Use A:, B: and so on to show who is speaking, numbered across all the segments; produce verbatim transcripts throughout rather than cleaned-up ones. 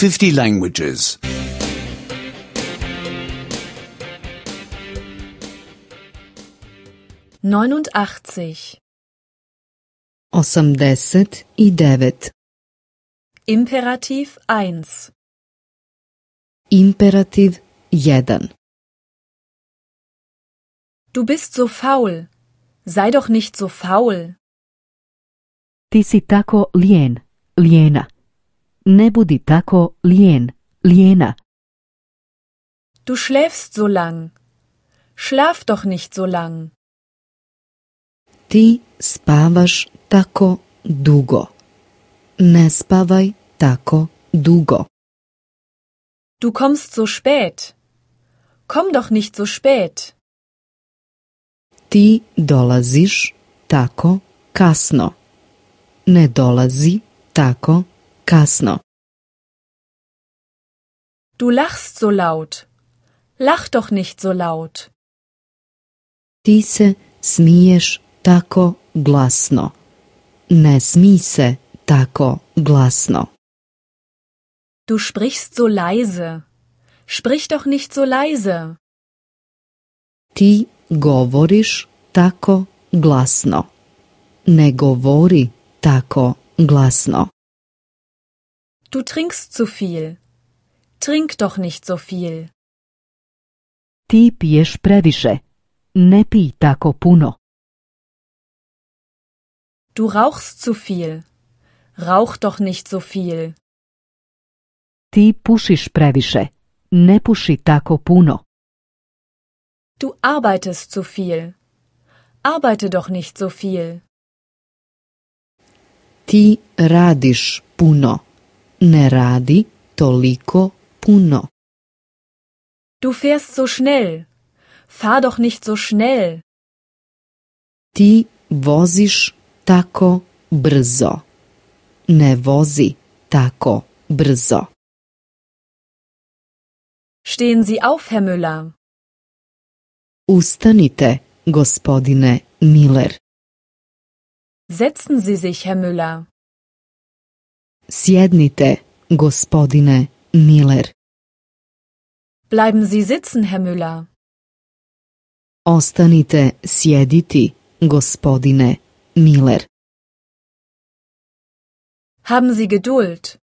A: fifty languages.
B: neunundachtzig.
C: osamdeset i devet.
B: Imperativ eins.
C: Imperativ jedan.
B: Du bist so faul. Sei doch nicht so faul.
D: Ti si tako lijen, lijena. Ne budi tako lijen, lijena.
B: Du schläfst so lang. Schlaf doch nicht so lang.
C: Ti spavaš tako dugo. Ne spavaj tako dugo.
B: Du kommst so spät. Komm doch nicht so spät.
C: Ti dolaziš tako kasno. Ne dolazi tako kasno.
B: Du lachst so laut. Lach doch nicht so laut.
C: Ti se smiješ tako glasno. Ne smij se tako glasno.
B: Du sprichst so leise. Sprich doch nicht so leise.
C: Ti govoriš tako glasno. Ne govori tako glasno.
B: Du trinkst zu viel. Trink doch nicht so viel.
D: Ti piješ previše. Ne pij tako puno.
B: Du rauchst zu viel. Rauch doch nicht so viel.
D: Ti pušiš previše. Ne puši tako puno.
B: Du arbeitest zu viel. Arbeite doch nicht so viel.
C: Ti radiš puno. Ne radi toliko puno.
B: Du fährst so schnell. Fahr doch nicht so schnell.
C: Ti voziš tako brzo. Ne vozi tako brzo.
B: Stehen Sie auf, Herr Müller.
C: Ustanite, gospodine Miller.
B: Setzen Sie sich, Herr Müller.
C: Sjednite, gospodine Miller.
B: Bleiben Sie sitzen, Herr Müller.
C: Ostanite sjediti, gospodine Miller.
B: Haben Sie Geduld.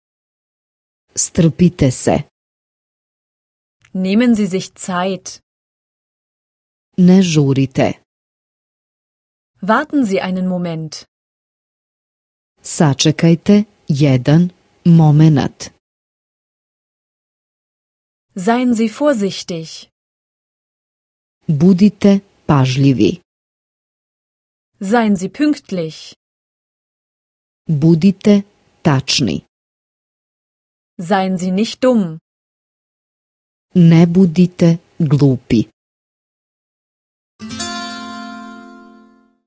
C: Strpite se.
B: Nehmen Sie sich Zeit.
C: Ne žurite.
B: Warten Sie einen Moment.
C: Sačekajte jedan momenat.
B: Seien Sie vorsichtig.
C: Budite pažljivi.
B: Seien Sie pünktlich.
C: Budite tačni.
B: Seien Sie nicht dumm.
C: Ne budite glupi.